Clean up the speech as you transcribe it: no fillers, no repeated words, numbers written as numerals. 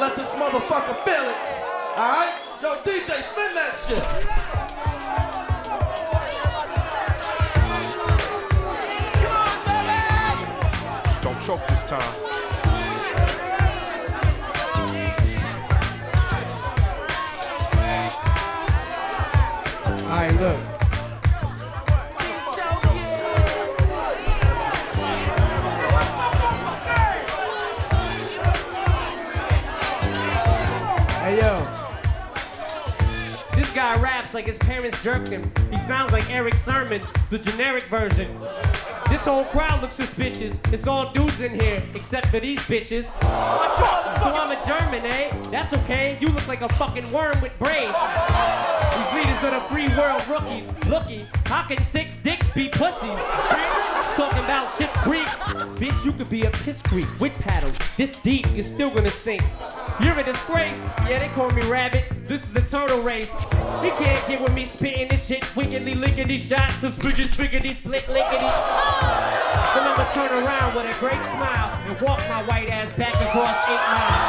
let this motherfucker feel it. Alright? Yo, DJ, spin that shit. Don't choke this time. Alright, look. Hey yo, this guy raps like his parents jerked him. He sounds like Eric Sermon, the generic version. This whole crowd looks suspicious. It's all dudes in here, except for these bitches. So I'm a German, eh? That's okay. You look like a fucking worm with braids. These leaders are the free world rookies. Looky, how can 6 dicks be pussies? Talking about shit's creek. Bitch, you could be a piss creek with paddles. This deep, you're still gonna sink. You're a disgrace. Yeah, they call me Rabbit. This is a turtle race. You can't get with me spitting this shit, wickedly lickety shot, the spiggity split lickety. Then I'ma turn around with a great smile and walk my white ass back across 8 miles.